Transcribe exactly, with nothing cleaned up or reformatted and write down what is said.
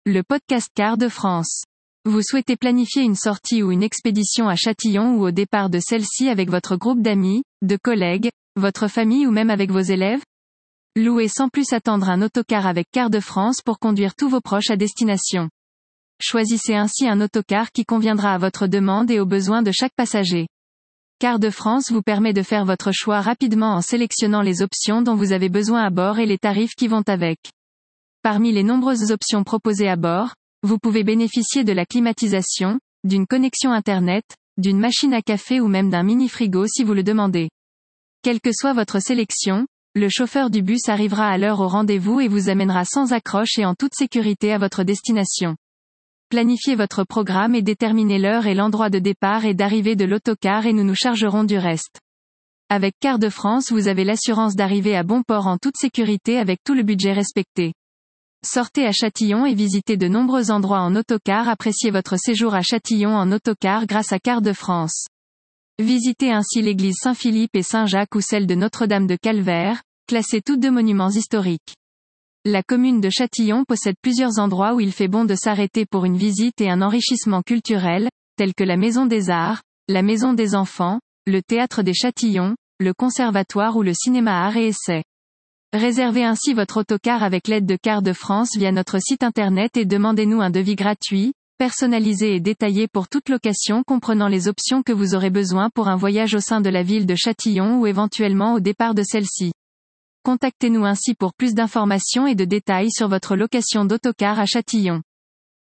le podcast Cars de France. Vous souhaitez planifier une sortie ou une expédition à Châtillon ou au départ de celle-ci avec votre groupe d'amis, de collègues, votre famille ou même avec vos élèves? Louez sans plus attendre un autocar avec Cars de France pour conduire tous vos proches à destination. Choisissez ainsi un autocar qui conviendra à votre demande et aux besoins de chaque passager. Cars de France vous permet de faire votre choix rapidement en sélectionnant les options dont vous avez besoin à bord et les tarifs qui vont avec. Parmi les nombreuses options proposées à bord, vous pouvez bénéficier de la climatisation, d'une connexion Internet, d'une machine à café ou même d'un mini-frigo si vous le demandez. Quelle que soit votre sélection, le chauffeur du bus arrivera à l'heure au rendez-vous et vous amènera sans accroche et en toute sécurité à votre destination. Planifiez votre programme et déterminez l'heure et l'endroit de départ et d'arrivée de l'autocar et nous nous chargerons du reste. Avec Cars de France vous avez l'assurance d'arriver à bon port en toute sécurité avec tout le budget respecté. Sortez à Châtillon et visitez de nombreux endroits en autocar. Appréciez votre séjour à Châtillon en autocar grâce à Cars de France. Visitez ainsi l'église Saint-Philippe et Saint-Jacques ou celle de Notre-Dame de Calvaire, classées toutes deux monuments historiques. La commune de Châtillon possède plusieurs endroits où il fait bon de s'arrêter pour une visite et un enrichissement culturel, tels que la Maison des Arts, la Maison des Enfants, le Théâtre des Châtillons, le Conservatoire ou le Cinéma Art et Essai. Réservez ainsi votre autocar avec l'aide de Cars de France via notre site internet et demandez-nous un devis gratuit, personnalisé et détaillé pour toute location comprenant les options que vous aurez besoin pour un voyage au sein de la ville de Châtillon ou éventuellement au départ de celle-ci. Contactez-nous ainsi pour plus d'informations et de détails sur votre location d'autocar à Châtillon.